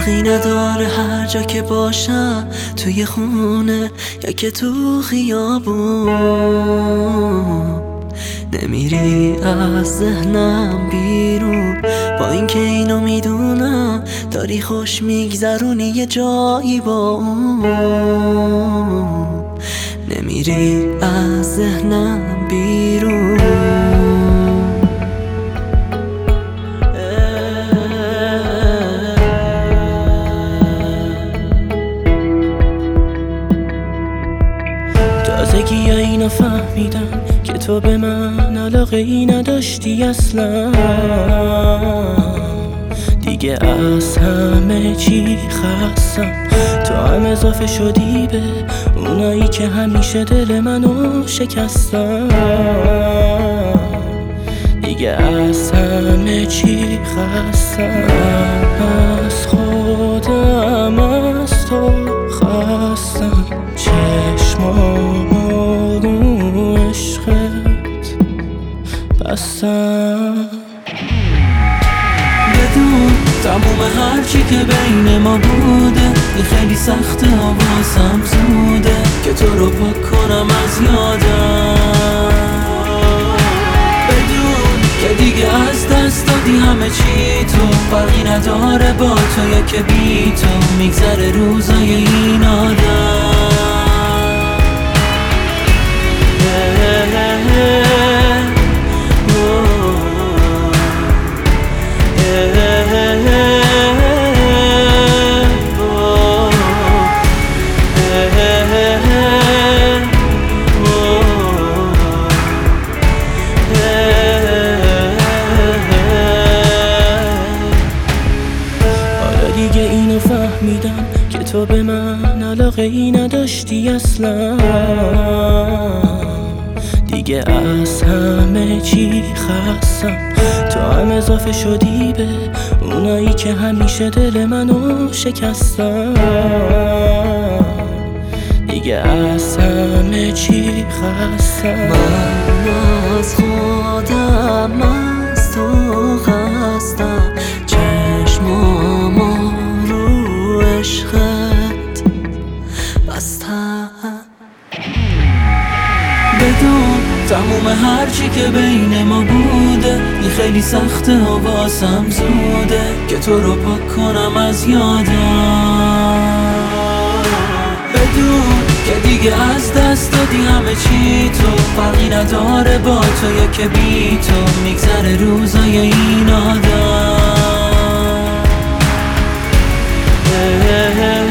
فرقی نداره هر جا که باشم، توی خونه یا که تو خیابون. نمیری از ذهنم بیرون، با اینکه اینو میدونم داری خوش میگذرونی یه جایی با اون. نمیری از ذهنم بیرون. تازگی اینو فهمیدم که تو به من علاقه ای نداشتی اصلا. دیگه از همه چی خستم، تو هم اضافه شدی به اونایی که همیشه دل منو شکستن. دیگه از همه چی خستم، از خودم از تو خستم. چشمامو رو عشقت بستم. بدون تموم هرچی که بین ما بوده، این خیلی سخته و واسم زوده که تو رو پاک کنم از یادم. بدون که دیگه از دست دادی همه چی، تو فرقی نداره با تو یا که بی تو میگذره روزای این آدم. دیگه اینو فهمیدم که تو به من علاقه ای نداشتی اصلا. دیگه از همه چی خستم، تو هم اضافه شدی به اونایی که همیشه دل منو شکستن. دیگه از همه چی خستم، من از خودم از تو خستم. چشمامو رو عشقت بستم. بدون تموم هرچی که بین ما بوده، این خیلی سخته و واسم زوده که تو رو پاک کنم از یادم. بدون که دیگه از دست دادی همه چی، تو فرقی نداره با تو یا که بی تو میگذره روزای این آدم.